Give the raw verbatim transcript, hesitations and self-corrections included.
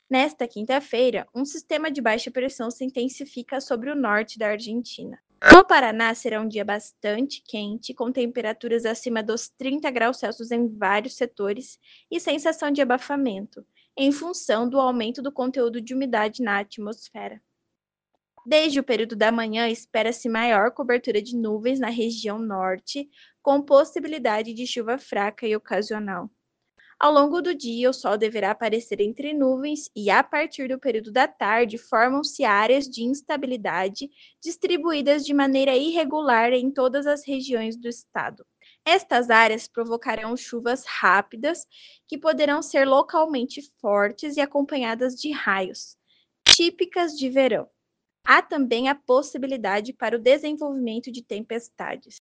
Nesta quinta-feira, um sistema de baixa pressão se intensifica sobre o norte da Argentina. No Paraná, será um dia bastante quente, com temperaturas acima dos trinta graus Celsius em vários setores e sensação de abafamento, em função do aumento do conteúdo de umidade na atmosfera. Desde o período da manhã, espera-se maior cobertura de nuvens na região norte, com possibilidade de chuva fraca e ocasional. Ao longo do dia, o sol deverá aparecer entre nuvens e, a partir do período da tarde, formam-se áreas de instabilidade distribuídas de maneira irregular em todas as regiões do estado. Estas áreas provocarão chuvas rápidas que poderão ser localmente fortes e acompanhadas de raios, típicas de verão. Há também a possibilidade para o desenvolvimento de tempestades.